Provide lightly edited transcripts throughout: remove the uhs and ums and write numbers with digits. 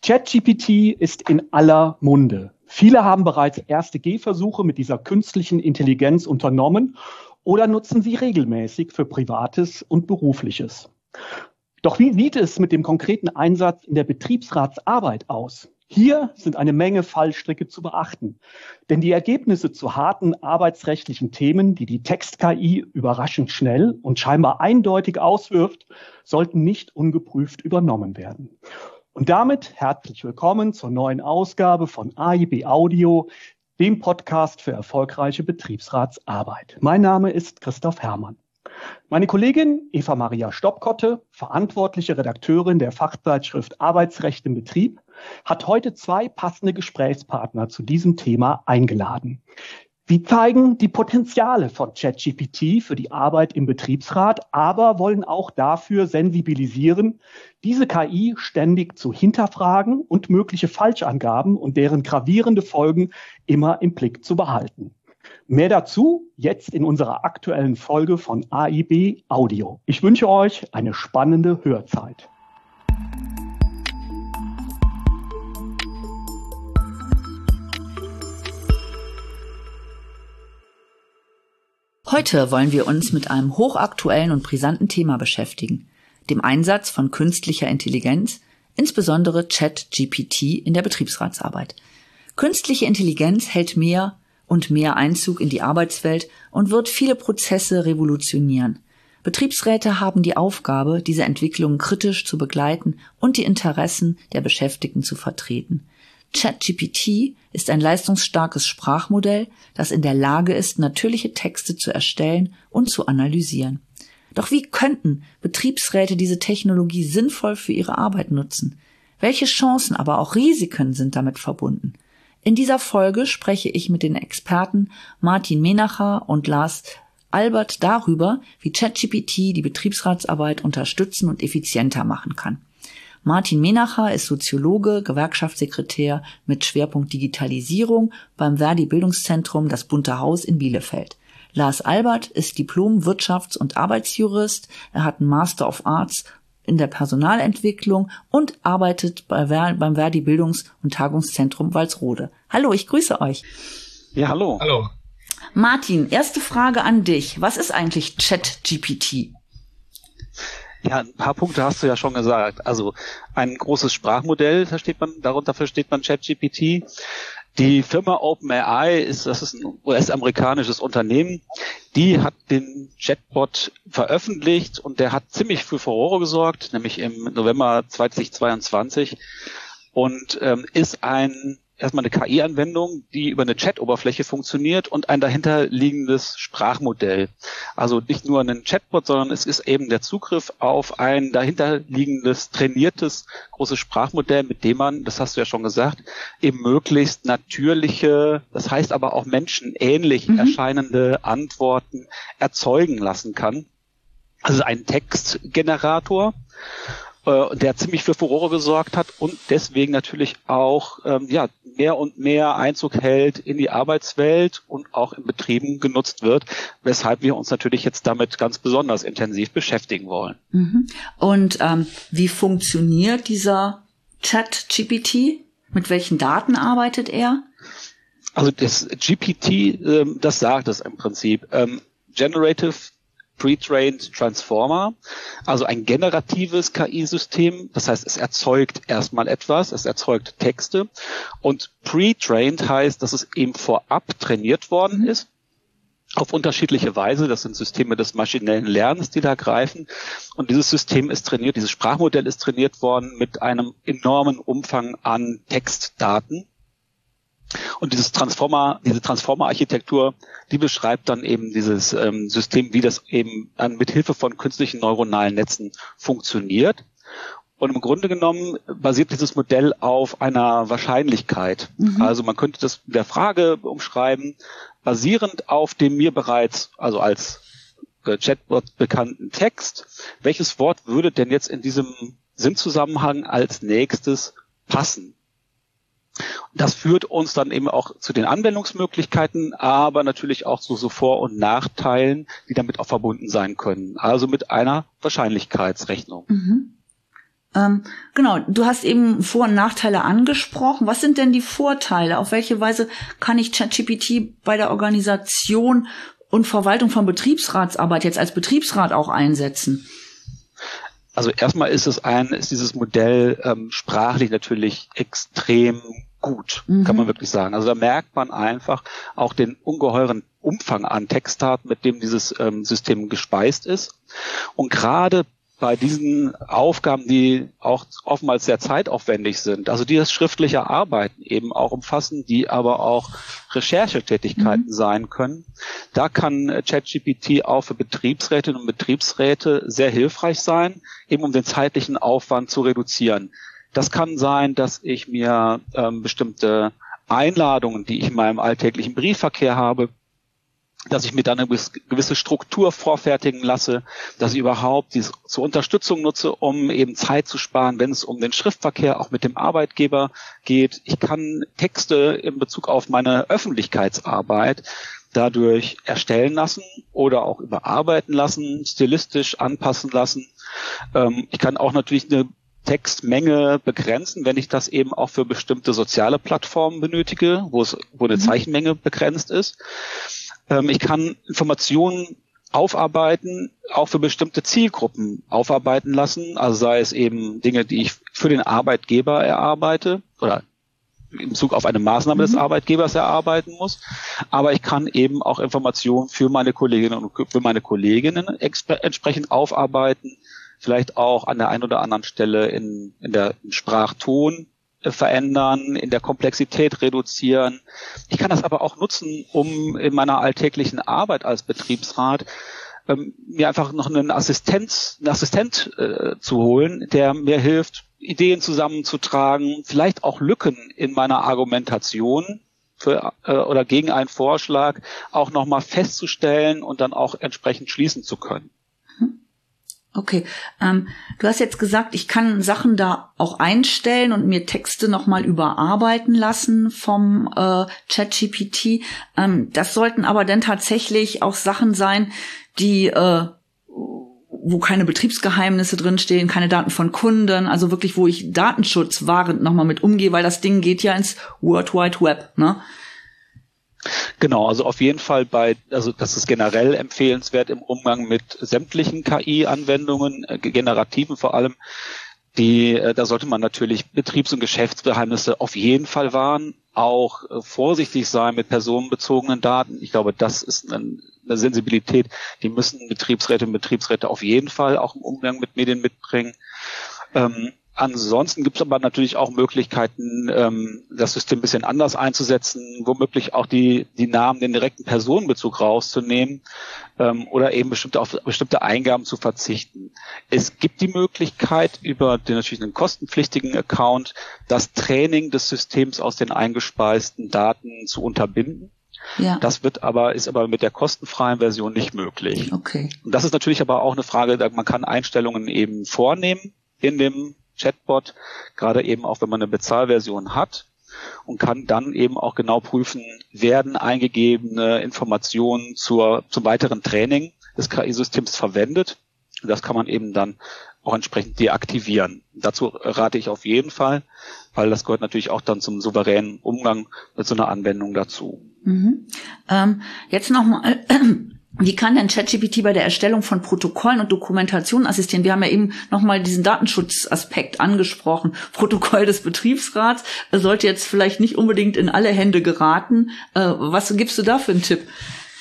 ChatGPT ist in aller Munde. Viele haben bereits erste Gehversuche mit dieser künstlichen Intelligenz unternommen oder nutzen sie regelmäßig für Privates und Berufliches. Doch wie sieht es mit dem konkreten Einsatz in der Betriebsratsarbeit aus? Hier sind eine Menge Fallstricke zu beachten, denn die Ergebnisse zu harten arbeitsrechtlichen Themen, die die Text-KI überraschend schnell und scheinbar eindeutig auswirft, sollten nicht ungeprüft übernommen werden. Und damit herzlich willkommen zur neuen Ausgabe von AIB Audio, dem Podcast für erfolgreiche Betriebsratsarbeit. Mein Name ist Christoph Herrmann. Meine Kollegin Eva-Maria Stoppkotte, verantwortliche Redakteurin der Fachzeitschrift Arbeitsrecht im Betrieb, hat heute 2 passende Gesprächspartner zu diesem Thema eingeladen. Sie zeigen die Potenziale von ChatGPT für die Arbeit im Betriebsrat, aber wollen auch dafür sensibilisieren, diese KI ständig zu hinterfragen und mögliche Falschangaben und deren gravierende Folgen immer im Blick zu behalten. Mehr dazu jetzt in unserer aktuellen Folge von AIB Audio. Ich wünsche euch eine spannende Hörzeit. Heute wollen wir uns mit einem hochaktuellen und brisanten Thema beschäftigen, dem Einsatz von künstlicher Intelligenz, insbesondere ChatGPT in der Betriebsratsarbeit. Künstliche Intelligenz hält mehr und mehr Einzug in die Arbeitswelt und wird viele Prozesse revolutionieren. Betriebsräte haben die Aufgabe, diese Entwicklungen kritisch zu begleiten und die Interessen der Beschäftigten zu vertreten. ChatGPT ist ein leistungsstarkes Sprachmodell, das in der Lage ist, natürliche Texte zu erstellen und zu analysieren. Doch wie könnten Betriebsräte diese Technologie sinnvoll für ihre Arbeit nutzen? Welche Chancen, aber auch Risiken sind damit verbunden? In dieser Folge spreche ich mit den Experten Martin Menacher und Lars Albert darüber, wie ChatGPT die Betriebsratsarbeit unterstützen und effizienter machen kann. Martin Menacher ist Soziologe, Gewerkschaftssekretär mit Schwerpunkt Digitalisierung beim Verdi-Bildungszentrum Das Bunte Haus in Bielefeld. Lars Albert ist Diplom-Wirtschafts- und Arbeitsjurist. Er hat einen Master of Arts in der Personalentwicklung und arbeitet beim Verdi-Bildungs- und Tagungszentrum Walsrode. Hallo, ich grüße euch. Ja, hallo. Hallo. Martin, erste Frage an dich. Was ist eigentlich ChatGPT? Ja, ein paar Punkte hast du ja schon gesagt. Also ein großes Sprachmodell darunter versteht man ChatGPT. Die Firma OpenAI das ist ein US-amerikanisches Unternehmen, die hat den Chatbot veröffentlicht und der hat ziemlich für Furore gesorgt, nämlich im November 2022 und ist erstmal eine KI-Anwendung, die über eine Chat-Oberfläche funktioniert und ein dahinterliegendes Sprachmodell. Also nicht nur ein Chatbot, sondern es ist eben der Zugriff auf ein dahinterliegendes, trainiertes, großes Sprachmodell, mit dem man, das hast du ja schon gesagt, eben möglichst natürliche, das heißt aber auch menschenähnlich erscheinende Antworten erzeugen lassen kann. Also ein Textgenerator, der ziemlich für Furore gesorgt hat und deswegen natürlich auch mehr und mehr Einzug hält in die Arbeitswelt und auch in Betrieben genutzt wird, weshalb wir uns natürlich jetzt damit ganz besonders intensiv beschäftigen wollen. Und wie funktioniert dieser ChatGPT? Mit welchen Daten arbeitet er? Also das GPT, das sagt es im Prinzip. Generative Pre-trained Transformer, also ein generatives KI-System. Das heißt, es erzeugt erstmal etwas, es erzeugt Texte. Und pre-trained heißt, dass es eben vorab trainiert worden ist, auf unterschiedliche Weise. Das sind Systeme des maschinellen Lernens, die da greifen. Und dieses System ist trainiert, dieses Sprachmodell ist trainiert worden mit einem enormen Umfang an Textdaten. Und diese Transformer-Architektur, die beschreibt dann eben dieses System, wie das eben mit Hilfe von künstlichen neuronalen Netzen funktioniert. Und im Grunde genommen basiert dieses Modell auf einer Wahrscheinlichkeit. Also man könnte das mit der Frage umschreiben, basierend auf dem mir bereits, also als Chatbot bekannten Text, welches Wort würde denn jetzt in diesem Sinnzusammenhang als nächstes passen? Das führt uns dann eben auch zu den Anwendungsmöglichkeiten, aber natürlich auch zu so Vor- und Nachteilen, die damit auch verbunden sein können. Also mit einer Wahrscheinlichkeitsrechnung. Genau, du hast eben Vor- und Nachteile angesprochen. Was sind denn die Vorteile? Auf welche Weise kann ich ChatGPT bei der Organisation und Verwaltung von Betriebsratsarbeit jetzt als Betriebsrat auch einsetzen? Also erstmal ist dieses Modell sprachlich natürlich extrem gut, kann man wirklich sagen. Also da merkt man einfach auch den ungeheuren Umfang an Textdaten, mit dem dieses System gespeist ist. Und gerade bei diesen Aufgaben, die auch oftmals sehr zeitaufwendig sind, also die das schriftliche Arbeiten eben auch umfassen, die aber auch Recherchetätigkeiten sein können, da kann ChatGPT auch für Betriebsrätinnen und Betriebsräte sehr hilfreich sein, eben um den zeitlichen Aufwand zu reduzieren. Das kann sein, dass ich mir bestimmte Einladungen, die ich in meinem alltäglichen Briefverkehr habe, dass ich mir dann eine gewisse Struktur vorfertigen lasse, dass ich überhaupt dies zur Unterstützung nutze, um eben Zeit zu sparen, wenn es um den Schriftverkehr auch mit dem Arbeitgeber geht. Ich kann Texte in Bezug auf meine Öffentlichkeitsarbeit dadurch erstellen lassen oder auch überarbeiten lassen, stilistisch anpassen lassen. Ich kann auch natürlich eine Textmenge begrenzen, wenn ich das eben auch für bestimmte soziale Plattformen benötige, wo eine Zeichenmenge begrenzt ist. Ich kann Informationen aufarbeiten, auch für bestimmte Zielgruppen aufarbeiten lassen, also sei es eben Dinge, die ich für den Arbeitgeber erarbeite oder in Bezug auf eine Maßnahme des Arbeitgebers erarbeiten muss, aber ich kann eben auch Informationen für meine Kolleginnen und für meine Kolleginnen entsprechend aufarbeiten, vielleicht auch an der einen oder anderen Stelle in der Sprachton verändern, in der Komplexität reduzieren. Ich kann das aber auch nutzen, um in meiner alltäglichen Arbeit als Betriebsrat mir einfach noch einen Assistent zu holen, der mir hilft, Ideen zusammenzutragen, vielleicht auch Lücken in meiner Argumentation oder gegen einen Vorschlag auch nochmal festzustellen und dann auch entsprechend schließen zu können. Okay, du hast jetzt gesagt, ich kann Sachen da auch einstellen und mir Texte nochmal überarbeiten lassen vom ChatGPT. Das sollten aber dann tatsächlich auch Sachen sein, die wo keine Betriebsgeheimnisse drinstehen, keine Daten von Kunden, also wirklich, wo ich datenschutzwahrend nochmal mit umgehe, weil das Ding geht ja ins World Wide Web, ne? Genau, also auf jeden Fall das ist generell empfehlenswert im Umgang mit sämtlichen KI-Anwendungen, generativen vor allem. Da sollte man natürlich Betriebs- und Geschäftsgeheimnisse auf jeden Fall wahren, auch vorsichtig sein mit personenbezogenen Daten. Ich glaube, das ist eine Sensibilität, die müssen Betriebsräte und Betriebsräte auf jeden Fall auch im Umgang mit Medien mitbringen. Ansonsten gibt es aber natürlich auch Möglichkeiten, das System ein bisschen anders einzusetzen, womöglich auch die Namen, den direkten Personenbezug rauszunehmen oder eben auf bestimmte Eingaben zu verzichten. Es gibt die Möglichkeit, über natürlich einen kostenpflichtigen Account das Training des Systems aus den eingespeisten Daten zu unterbinden. Ja. Das ist aber mit der kostenfreien Version nicht möglich. Okay. Und das ist natürlich aber auch eine Frage, man kann Einstellungen eben vornehmen in dem Chatbot, gerade eben auch, wenn man eine Bezahlversion hat, und kann dann eben auch genau prüfen, werden eingegebene Informationen zum weiteren Training des KI-Systems verwendet. Und das kann man eben dann auch entsprechend deaktivieren. Dazu rate ich auf jeden Fall, weil das gehört natürlich auch dann zum souveränen Umgang mit so einer Anwendung dazu. Jetzt nochmal, wie kann denn ChatGPT bei der Erstellung von Protokollen und Dokumentationen assistieren? Wir haben ja eben nochmal diesen Datenschutzaspekt angesprochen. Protokoll des Betriebsrats sollte jetzt vielleicht nicht unbedingt in alle Hände geraten. Was gibst du da für einen Tipp?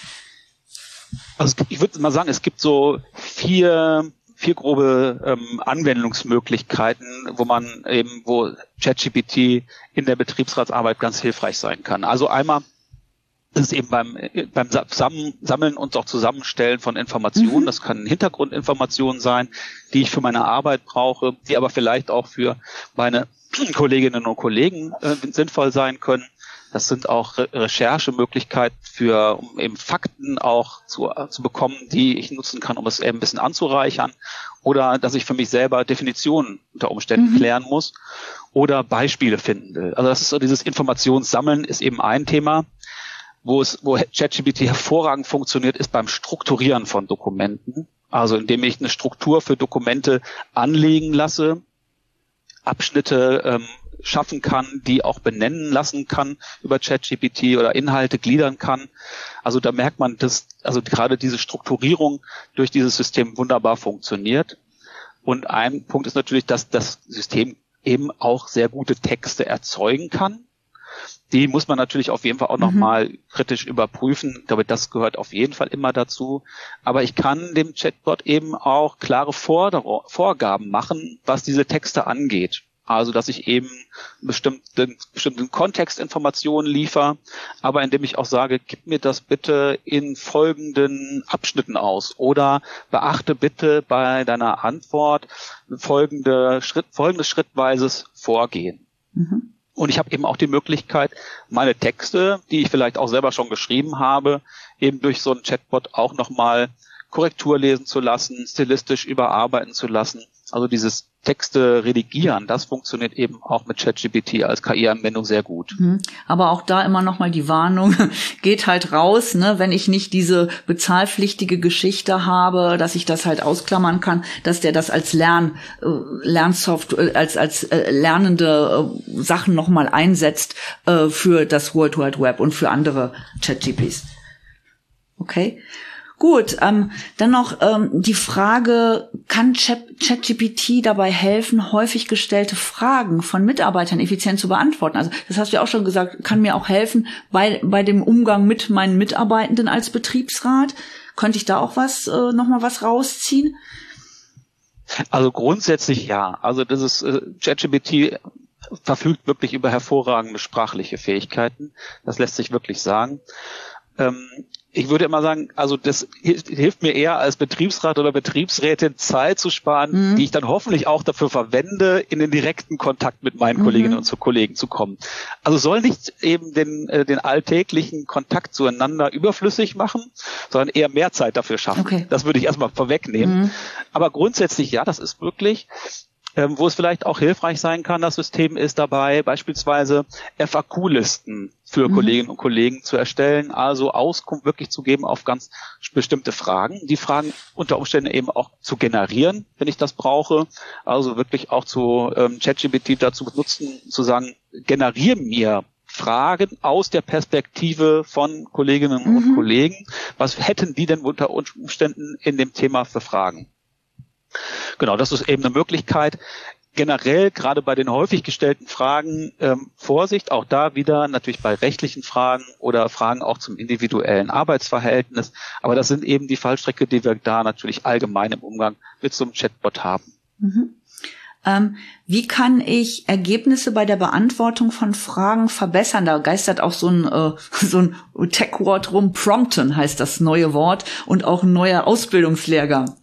Also ich würde mal sagen, es gibt so vier grobe Anwendungsmöglichkeiten, wo ChatGPT in der Betriebsratsarbeit ganz hilfreich sein kann. Also einmal ist es eben beim Sammeln und auch Zusammenstellen von Informationen. Das können Hintergrundinformationen sein, die ich für meine Arbeit brauche, die aber vielleicht auch für meine Kolleginnen und Kollegen sinnvoll sein können. Das sind auch Recherchemöglichkeiten um eben Fakten auch zu bekommen, die ich nutzen kann, um es eben ein bisschen anzureichern. Oder dass ich für mich selber Definitionen unter Umständen klären muss oder Beispiele finden will. Also das ist so, dieses Informationssammeln ist eben ein Thema. Wo ChatGPT hervorragend funktioniert, ist beim Strukturieren von Dokumenten. Also indem ich eine Struktur für Dokumente anlegen lasse, Abschnitte schaffen kann, die auch benennen lassen kann über ChatGPT oder Inhalte gliedern kann. Also da merkt man, dass also gerade diese Strukturierung durch dieses System wunderbar funktioniert. Und ein Punkt ist natürlich, dass das System eben auch sehr gute Texte erzeugen kann. Die muss man natürlich auf jeden Fall auch nochmal kritisch überprüfen. Ich glaube, das gehört auf jeden Fall immer dazu. Aber ich kann dem Chatbot eben auch klare Vorgaben machen, was diese Texte angeht. Also, dass ich eben bestimmten Kontextinformationen liefere, aber indem ich auch sage, gib mir das bitte in folgenden Abschnitten aus oder beachte bitte bei deiner Antwort folgendes schrittweises Vorgehen. Mhm. Und ich habe eben auch die Möglichkeit, meine Texte, die ich vielleicht auch selber schon geschrieben habe, eben durch so einen Chatbot auch nochmal Korrektur lesen zu lassen, stilistisch überarbeiten zu lassen. Also dieses Texte redigieren, das funktioniert eben auch mit ChatGPT als KI-Anwendung sehr gut. Aber auch da immer noch mal die Warnung, geht halt raus, ne, wenn ich nicht diese bezahlpflichtige Geschichte habe, dass ich das halt ausklammern kann, dass der das als Lernsoftware, als lernende Sachen noch mal einsetzt für das World Wide Web und für andere ChatGPTs. Okay. Gut, dann noch die Frage, kann ChatGPT dabei helfen, häufig gestellte Fragen von Mitarbeitern effizient zu beantworten? Also das hast du ja auch schon gesagt, kann mir auch helfen bei dem Umgang mit meinen Mitarbeitenden als Betriebsrat. Könnte ich da auch noch mal was rausziehen? Also grundsätzlich ja. Also das ist ChatGPT verfügt wirklich über hervorragende sprachliche Fähigkeiten. Das lässt sich wirklich sagen. Ich würde immer sagen, also das hilft mir eher als Betriebsrat oder Betriebsrätin Zeit zu sparen, die ich dann hoffentlich auch dafür verwende, in den direkten Kontakt mit meinen Kolleginnen und Kollegen zu kommen. Also soll nicht eben den alltäglichen Kontakt zueinander überflüssig machen, sondern eher mehr Zeit dafür schaffen. Okay. Das würde ich erstmal vorwegnehmen. Aber grundsätzlich ja, das ist wirklich. Wo es vielleicht auch hilfreich sein kann, das System ist dabei, beispielsweise FAQ-Listen für Kolleginnen und Kollegen zu erstellen, also Auskunft wirklich zu geben auf ganz bestimmte Fragen, die Fragen unter Umständen eben auch zu generieren, wenn ich das brauche, also wirklich auch zu ChatGPT dazu benutzen, zu sagen, generiere mir Fragen aus der Perspektive von Kolleginnen und Kollegen, was hätten die denn unter Umständen in dem Thema für Fragen? Genau, das ist eben eine Möglichkeit. Generell, gerade bei den häufig gestellten Fragen, Vorsicht, auch da wieder natürlich bei rechtlichen Fragen oder Fragen auch zum individuellen Arbeitsverhältnis. Aber das sind eben die Fallstricke, die wir da natürlich allgemein im Umgang mit so einem Chatbot haben. Wie kann ich Ergebnisse bei der Beantwortung von Fragen verbessern? Da geistert auch so ein Tech-Wort rum. Prompten heißt das neue Wort und auch ein neuer Ausbildungslehrgang.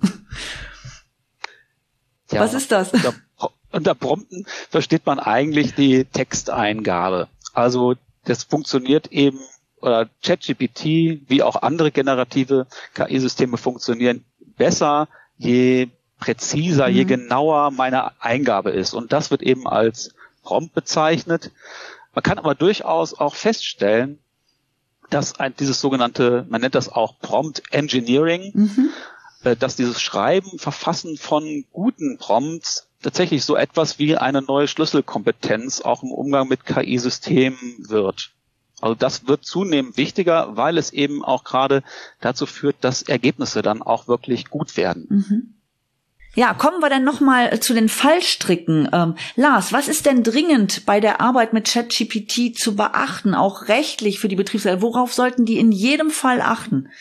Ja, was ist das? Unter Prompten versteht man eigentlich die Texteingabe. Also das funktioniert eben, oder ChatGPT wie auch andere generative KI-Systeme funktionieren besser, je präziser, je genauer meine Eingabe ist. Und das wird eben als Prompt bezeichnet. Man kann aber durchaus auch feststellen, dass dieses sogenannte, man nennt das auch Prompt Engineering, dass dieses Schreiben, Verfassen von guten Prompts tatsächlich so etwas wie eine neue Schlüsselkompetenz auch im Umgang mit KI-Systemen wird. Also das wird zunehmend wichtiger, weil es eben auch gerade dazu führt, dass Ergebnisse dann auch wirklich gut werden. Ja, kommen wir dann nochmal zu den Fallstricken. Lars, was ist denn dringend bei der Arbeit mit ChatGPT zu beachten, auch rechtlich für die Betriebsräte? Worauf sollten die in jedem Fall achten?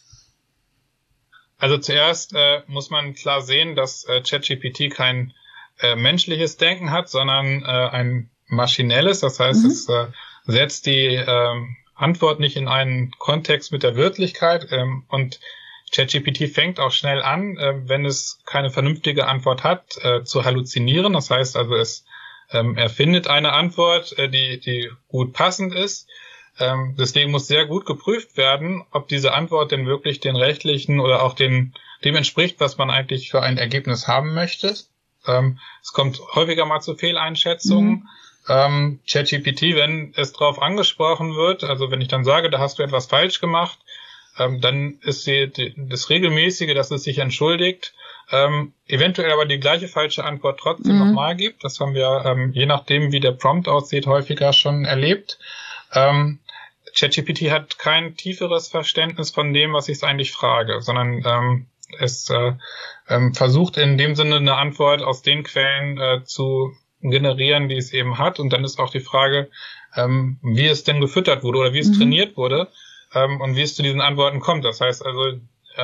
Also zuerst muss man klar sehen, dass ChatGPT kein menschliches Denken hat, sondern ein maschinelles. Das heißt, es setzt die Antwort nicht in einen Kontext mit der Wirklichkeit. Und ChatGPT fängt auch schnell an, wenn es keine vernünftige Antwort hat, zu halluzinieren. Das heißt also, es erfindet eine Antwort, die gut passend ist. Deswegen muss sehr gut geprüft werden, ob diese Antwort denn wirklich den rechtlichen oder auch dem entspricht, was man eigentlich für ein Ergebnis haben möchte. Es kommt häufiger mal zu Fehleinschätzungen. ChatGPT, wenn es darauf angesprochen wird, also wenn ich dann sage, da hast du etwas falsch gemacht, dann ist das Regelmäßige, dass es sich entschuldigt, eventuell aber die gleiche falsche Antwort trotzdem nochmal gibt. Das haben wir, je nachdem wie der Prompt aussieht, häufiger schon erlebt. ChatGPT hat kein tieferes Verständnis von dem, was ich eigentlich frage, sondern es versucht in dem Sinne eine Antwort aus den Quellen zu generieren, die es eben hat. Und dann ist auch die Frage, wie es denn gefüttert wurde oder wie es trainiert wurde und wie es zu diesen Antworten kommt. Das heißt also,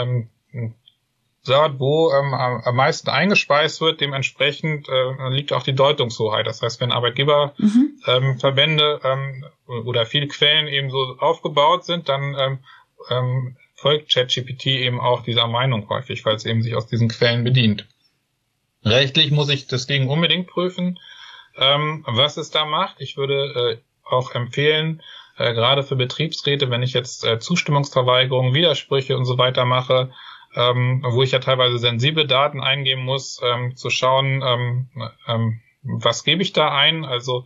dort, wo am meisten eingespeist wird, dementsprechend liegt auch die Deutungshoheit. Das heißt, wenn Arbeitgeberverbände oder viele Quellen eben so aufgebaut sind, dann folgt ChatGPT eben auch dieser Meinung häufig, weil es eben sich aus diesen Quellen bedient. Rechtlich muss ich deswegen unbedingt prüfen, was es da macht. Ich würde auch empfehlen, gerade für Betriebsräte, wenn ich jetzt Zustimmungsverweigerungen, Widersprüche und so weiter mache, wo ich ja teilweise sensible Daten eingeben muss, zu schauen, was gebe ich da ein. Also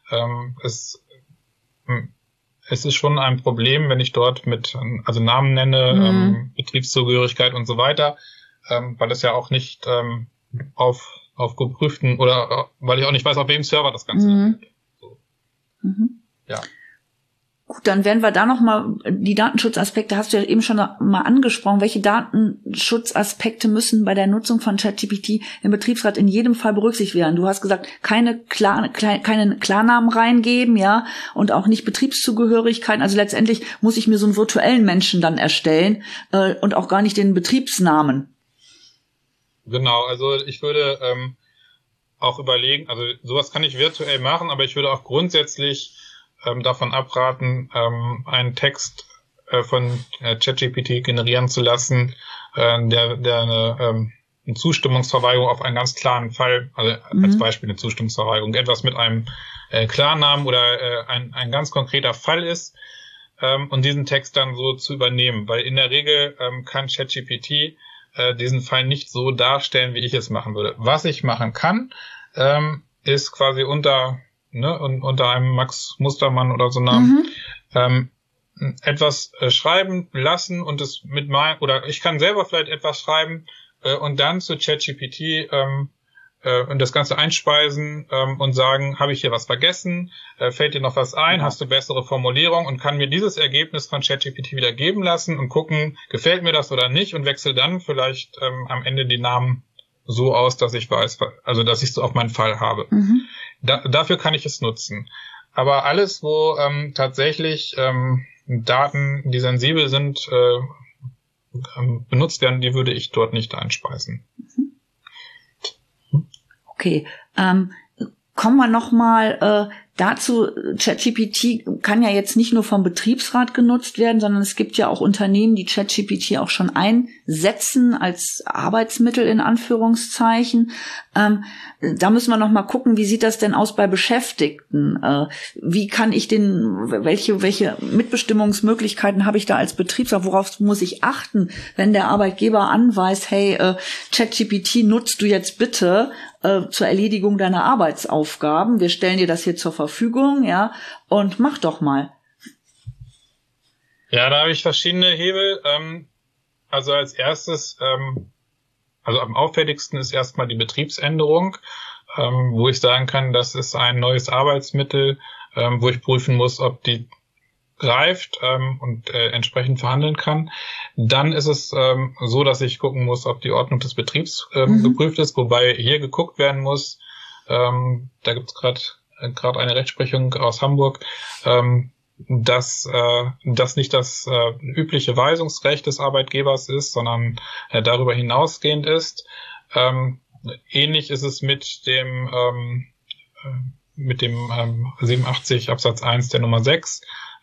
es ist schon ein Problem, wenn ich dort also Namen nenne, Betriebszugehörigkeit und so weiter, weil es ja auch nicht auf geprüften oder weil ich auch nicht weiß, auf welchem Server das Ganze ist. So. Ja. Gut, dann werden wir da nochmal, die Datenschutzaspekte hast du ja eben schon mal angesprochen. Welche Datenschutzaspekte müssen bei der Nutzung von ChatGPT im Betriebsrat in jedem Fall berücksichtigt werden? Du hast gesagt, keine Klarnamen reingeben, ja, und auch nicht Betriebszugehörigkeiten. Also letztendlich muss ich mir so einen virtuellen Menschen dann erstellen und auch gar nicht den Betriebsnamen. Genau, also ich würde auch überlegen, also sowas kann ich virtuell machen, aber ich würde auch grundsätzlich davon abraten, einen Text von ChatGPT generieren zu lassen, der eine Zustimmungsverweigerung auf einen ganz klaren Fall, also als Beispiel eine Zustimmungsverweigerung, etwas mit einem Klarnamen oder ein ganz konkreter Fall ist, und diesen Text dann so zu übernehmen, weil in der Regel kann ChatGPT diesen Fall nicht so darstellen, wie ich es machen würde. Was ich machen kann, ist quasi unter einem Max Mustermann oder so Namen etwas schreiben lassen und es oder ich kann selber vielleicht etwas schreiben und dann zu ChatGPT und das Ganze einspeisen und sagen, habe ich hier was vergessen? Fällt dir noch was ein? Hast du bessere Formulierung? Und kann mir dieses Ergebnis von ChatGPT wieder geben lassen und gucken, gefällt mir das oder nicht, und wechsle dann vielleicht am Ende die Namen so aus, dass ich weiß, also dass ich so auf meinen Fall habe. Dafür kann ich es nutzen. Aber alles, wo tatsächlich Daten, die sensibel sind, benutzt werden, die würde ich dort nicht einspeisen. Okay, kommen wir nochmal dazu. ChatGPT kann ja jetzt nicht nur vom Betriebsrat genutzt werden, sondern es gibt ja auch Unternehmen, die ChatGPT auch schon einsetzen als Arbeitsmittel in Anführungszeichen. Da müssen wir nochmal gucken, wie sieht das denn aus bei Beschäftigten? Wie kann ich welche Mitbestimmungsmöglichkeiten habe ich da als Betriebsrat? Worauf muss ich achten, wenn der Arbeitgeber anweist, hey, ChatGPT nutzt du jetzt bitte zur Erledigung deiner Arbeitsaufgaben. Wir stellen dir das hier zur Verfügung, ja, und mach doch mal. Ja, da habe ich verschiedene Hebel. Also als erstes, also am auffälligsten ist erstmal die Betriebsänderung, wo ich sagen kann, das ist ein neues Arbeitsmittel, wo ich prüfen muss, ob die greift und entsprechend verhandeln kann. Dann ist es so, dass ich gucken muss, ob die Ordnung des Betriebs geprüft ist, wobei hier geguckt werden muss, da gibt es gerade eine Rechtsprechung aus Hamburg, dass das nicht das übliche Weisungsrecht des Arbeitgebers ist, sondern darüber hinausgehend ist. Ähnlich ist es mit dem 87 Absatz 1 der Nummer 6,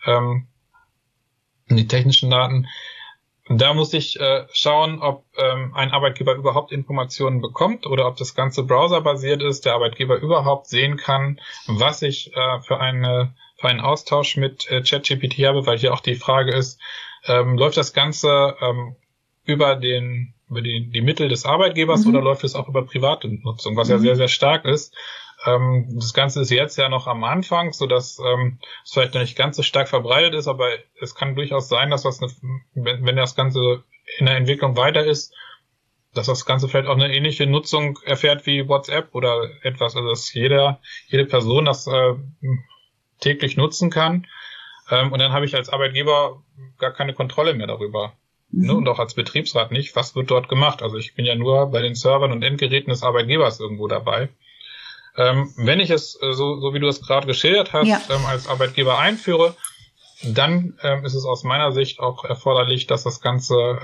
die technischen Daten. Da muss ich schauen, ob ein Arbeitgeber überhaupt Informationen bekommt oder ob das Ganze browserbasiert ist, der Arbeitgeber überhaupt sehen kann, was ich für einen Austausch mit ChatGPT habe, weil hier auch die Frage ist, läuft das Ganze über die Mittel des Arbeitgebers oder läuft es auch über private Nutzung, was ja sehr, sehr stark ist. Das Ganze ist jetzt ja noch am Anfang, so dass es vielleicht noch nicht ganz so stark verbreitet ist, aber es kann durchaus sein, dass wenn das Ganze in der Entwicklung weiter ist, dass das Ganze vielleicht auch eine ähnliche Nutzung erfährt wie WhatsApp oder etwas, also dass jede Person das täglich nutzen kann. Und dann habe ich als Arbeitgeber gar keine Kontrolle mehr darüber. Ne? Und auch als Betriebsrat nicht, was wird dort gemacht. Also ich bin ja nur bei den Servern und Endgeräten des Arbeitgebers irgendwo dabei. Wenn ich es, so wie du es gerade geschildert hast, als Arbeitgeber einführe, dann ist es aus meiner Sicht auch erforderlich, dass das Ganze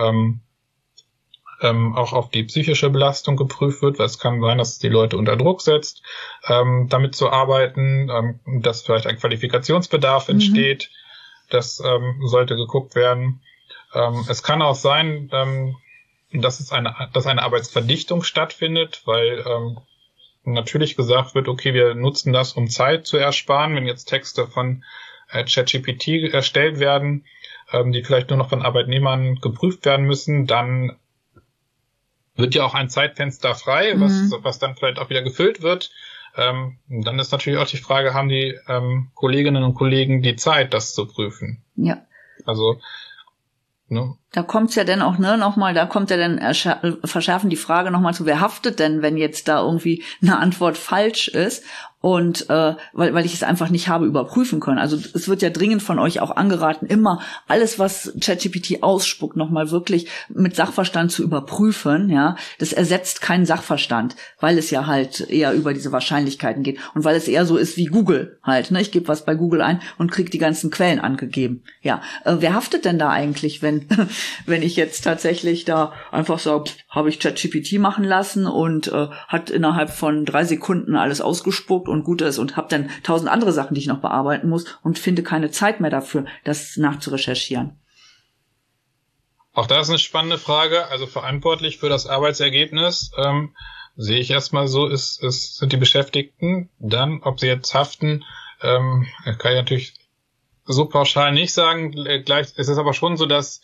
auch auf die psychische Belastung geprüft wird, weil es kann sein, dass es die Leute unter Druck setzt, damit zu arbeiten, dass vielleicht ein Qualifikationsbedarf entsteht. Das sollte geguckt werden. Es kann auch sein, dass eine Arbeitsverdichtung stattfindet, weil natürlich gesagt wird, okay, wir nutzen das, um Zeit zu ersparen. Wenn jetzt Texte von ChatGPT erstellt werden, die vielleicht nur noch von Arbeitnehmern geprüft werden müssen, dann wird ja auch ein Zeitfenster frei, was dann vielleicht auch wieder gefüllt wird. Dann ist natürlich auch die Frage, haben die Kolleginnen und Kollegen die Zeit, das zu prüfen? Ja. Also, ne? Da kommt's ja dann auch, nochmal, da kommt ja dann verschärfen die Frage nochmal zu, wer haftet denn, wenn jetzt da irgendwie eine Antwort falsch ist und weil ich es einfach nicht habe überprüfen können. Also es wird ja dringend von euch auch angeraten, immer alles, was ChatGPT ausspuckt, nochmal wirklich mit Sachverstand zu überprüfen, ja. Das ersetzt keinen Sachverstand, weil es ja halt eher über diese Wahrscheinlichkeiten geht und weil es eher so ist wie Google halt, ne. Ich gebe was bei Google ein und kriege die ganzen Quellen angegeben. Ja, wer haftet denn da eigentlich, wenn ich jetzt tatsächlich da einfach sage, habe ich ChatGPT machen lassen und hat innerhalb von 3 Sekunden alles ausgespuckt und gut ist und habe dann 1000 andere Sachen, die ich noch bearbeiten muss und finde keine Zeit mehr dafür, das nachzurecherchieren. Auch das ist eine spannende Frage. Also verantwortlich für das Arbeitsergebnis sehe ich erstmal so, sind die Beschäftigten. Dann, ob sie jetzt haften, kann ich natürlich so pauschal nicht sagen. Gleich ist es aber schon so, dass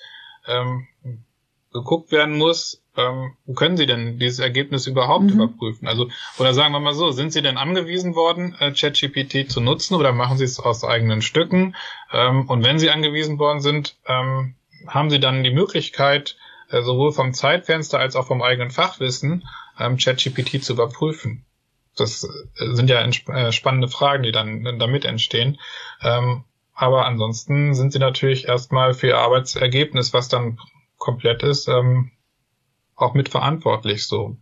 geguckt werden muss, können Sie denn dieses Ergebnis überhaupt überprüfen? Also, oder sagen wir mal so, sind Sie denn angewiesen worden, ChatGPT zu nutzen oder machen Sie es aus eigenen Stücken? Und wenn Sie angewiesen worden sind, haben Sie dann die Möglichkeit, sowohl vom Zeitfenster als auch vom eigenen Fachwissen, ChatGPT zu überprüfen? Das sind ja spannende Fragen, die dann damit entstehen. Aber ansonsten sind Sie natürlich erstmal für Ihr Arbeitsergebnis, was dann komplett ist, auch mitverantwortlich so.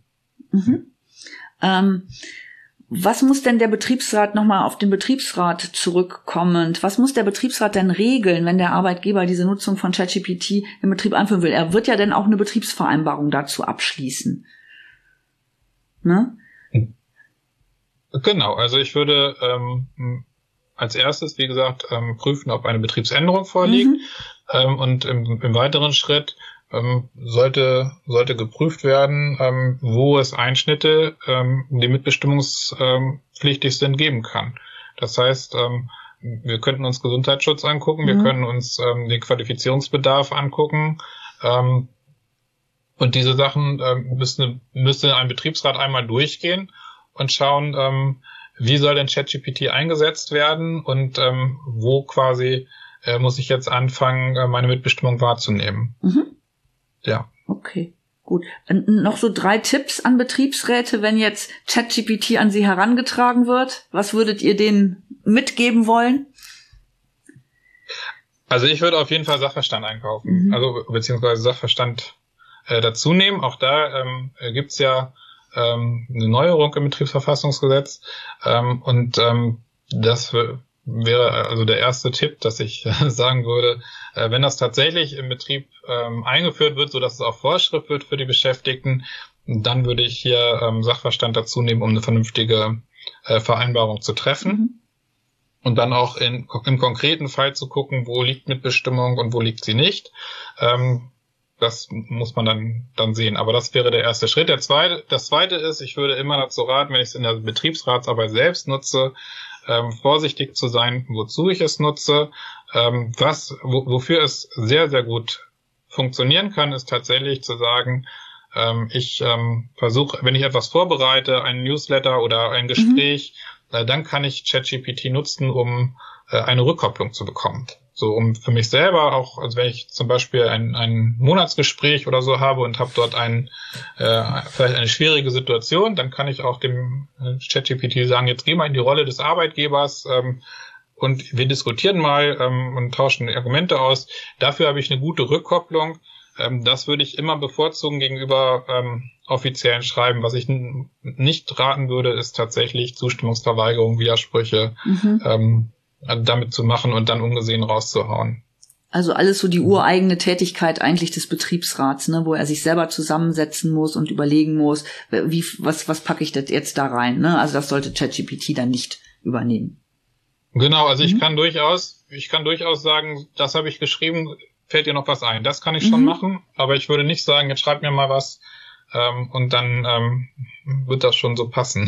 Was muss denn der Betriebsrat, nochmal auf den Betriebsrat zurückkommend, was muss der Betriebsrat denn regeln, wenn der Arbeitgeber diese Nutzung von ChatGPT im Betrieb einführen will? Er wird ja dann auch eine Betriebsvereinbarung dazu abschließen. Ne? Genau, also ich würde als erstes, wie gesagt, prüfen, ob eine Betriebsänderung vorliegt. Und im weiteren Schritt sollte geprüft werden, wo es Einschnitte, die mitbestimmungspflichtig sind, geben kann. Das heißt, wir könnten uns Gesundheitsschutz angucken, wir können uns den Qualifizierungsbedarf angucken, und diese Sachen müsste ein Betriebsrat einmal durchgehen und schauen, wie soll denn ChatGPT eingesetzt werden und wo quasi muss ich jetzt anfangen, meine Mitbestimmung wahrzunehmen. Ja. Okay, gut. Noch so 3 Tipps an Betriebsräte, wenn jetzt ChatGPT an Sie herangetragen wird. Was würdet ihr denen mitgeben wollen? Also ich würde auf jeden Fall Sachverstand einkaufen, also beziehungsweise Sachverstand dazu nehmen. Auch da gibt's ja eine Neuerung im Betriebsverfassungsgesetz und das wäre also der erste Tipp, dass ich sagen würde, wenn das tatsächlich im Betrieb eingeführt wird, so dass es auch Vorschrift wird für die Beschäftigten, dann würde ich hier Sachverstand dazu nehmen, um eine vernünftige Vereinbarung zu treffen. Und dann auch im konkreten Fall zu gucken, wo liegt Mitbestimmung und wo liegt sie nicht. Das muss man dann sehen. Aber das wäre der erste Schritt. Das zweite ist, ich würde immer dazu raten, wenn ich es in der Betriebsratsarbeit selbst nutze, vorsichtig zu sein, wozu ich es nutze. Wofür es sehr, sehr gut funktionieren kann, ist tatsächlich zu sagen, ich versuche, wenn ich etwas vorbereite, einen Newsletter oder ein Gespräch, dann kann ich ChatGPT nutzen, um eine Rückkopplung zu bekommen. so um für mich selber auch, also wenn ich zum Beispiel ein Monatsgespräch oder so habe und habe dort vielleicht eine schwierige Situation, dann kann ich auch dem ChatGPT sagen, jetzt geh mal in die Rolle des Arbeitgebers und wir diskutieren mal und tauschen Argumente aus. Dafür habe ich eine gute Rückkopplung. Das würde ich immer bevorzugen gegenüber offiziellen Schreiben. Was ich nicht raten würde, ist tatsächlich Zustimmungsverweigerung, Widersprüche damit zu machen und dann ungesehen rauszuhauen. Also alles so die ureigene Tätigkeit eigentlich des Betriebsrats, ne, wo er sich selber zusammensetzen muss und überlegen muss, was packe ich das jetzt da rein, ne? Also das sollte ChatGPT dann nicht übernehmen. Genau, also ich kann durchaus sagen, das habe ich geschrieben, fällt dir noch was ein? Das kann ich schon machen, aber ich würde nicht sagen, jetzt schreib mir mal was und dann wird das schon so passen.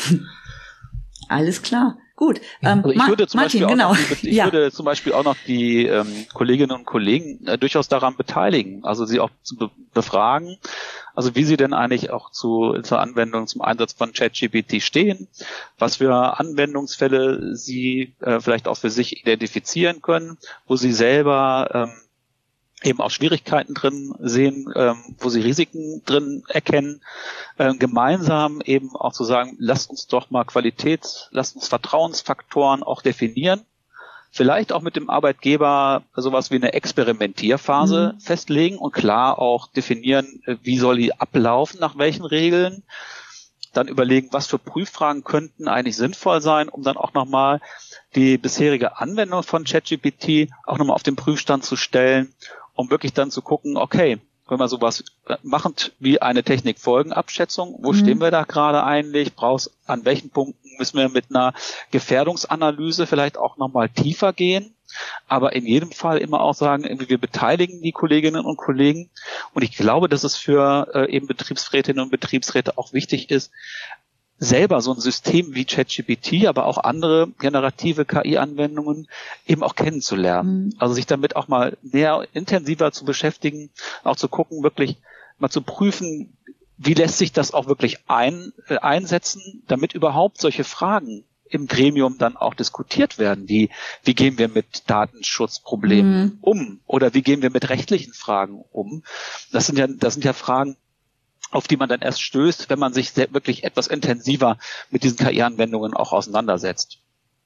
Alles klar, gut. Also ich würde zum Martin, würde zum Beispiel auch noch die Kolleginnen und Kollegen durchaus daran beteiligen, also sie auch zu befragen, also wie sie denn eigentlich auch zur Anwendung, zum Einsatz von ChatGPT stehen, was für Anwendungsfälle sie vielleicht auch für sich identifizieren können, wo sie selber eben auch Schwierigkeiten drin sehen, wo sie Risiken drin erkennen, gemeinsam eben auch zu sagen, lasst uns doch mal lasst uns Vertrauensfaktoren auch definieren, vielleicht auch mit dem Arbeitgeber sowas wie eine Experimentierphase festlegen und klar auch definieren, wie soll die ablaufen, nach welchen Regeln, dann überlegen, was für Prüffragen könnten eigentlich sinnvoll sein, um dann auch nochmal die bisherige Anwendung von ChatGPT auch nochmal auf den Prüfstand zu stellen, um wirklich dann zu gucken, okay, wenn wir sowas machen wie eine Technikfolgenabschätzung, wo stehen wir da gerade eigentlich, an welchen Punkten müssen wir mit einer Gefährdungsanalyse vielleicht auch nochmal tiefer gehen, aber in jedem Fall immer auch sagen, wir beteiligen die Kolleginnen und Kollegen und ich glaube, dass es für eben Betriebsrätinnen und Betriebsräte auch wichtig ist, selber so ein System wie ChatGPT, aber auch andere generative KI-Anwendungen eben auch kennenzulernen. Also sich damit auch mal näher, intensiver zu beschäftigen, auch zu gucken, wirklich mal zu prüfen, wie lässt sich das auch wirklich einsetzen, damit überhaupt solche Fragen im Gremium dann auch diskutiert werden, wie gehen wir mit Datenschutzproblemen um oder wie gehen wir mit rechtlichen Fragen um. Das sind ja Fragen, auf die man dann erst stößt, wenn man sich wirklich etwas intensiver mit diesen KI-Anwendungen auch auseinandersetzt.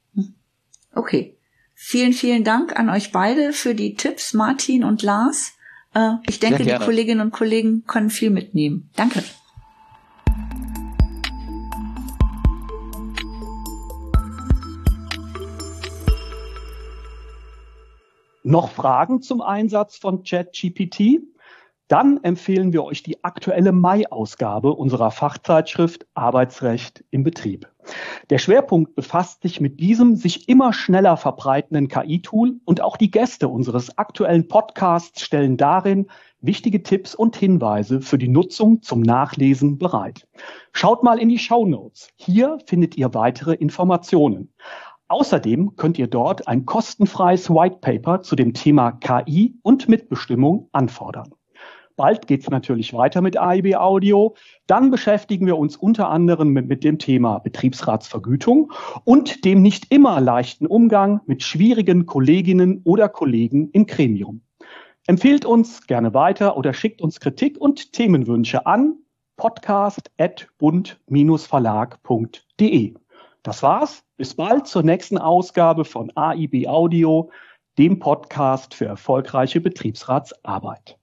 Okay. Vielen, vielen Dank an euch beide für die Tipps, Martin und Lars. Ich denke, die Kolleginnen und Kollegen können viel mitnehmen. Danke. Noch Fragen zum Einsatz von ChatGPT? Dann empfehlen wir euch die aktuelle Mai-Ausgabe unserer Fachzeitschrift Arbeitsrecht im Betrieb. Der Schwerpunkt befasst sich mit diesem sich immer schneller verbreitenden KI-Tool und auch die Gäste unseres aktuellen Podcasts stellen darin wichtige Tipps und Hinweise für die Nutzung zum Nachlesen bereit. Schaut mal in die Shownotes. Hier findet ihr weitere Informationen. Außerdem könnt ihr dort ein kostenfreies Whitepaper zu dem Thema KI und Mitbestimmung anfordern. Bald geht's natürlich weiter mit AIB Audio. Dann beschäftigen wir uns unter anderem mit dem Thema Betriebsratsvergütung und dem nicht immer leichten Umgang mit schwierigen Kolleginnen oder Kollegen im Gremium. Empfehlt uns gerne weiter oder schickt uns Kritik und Themenwünsche an podcast@bund-verlag.de. Das war's. Bis bald zur nächsten Ausgabe von AIB Audio, dem Podcast für erfolgreiche Betriebsratsarbeit.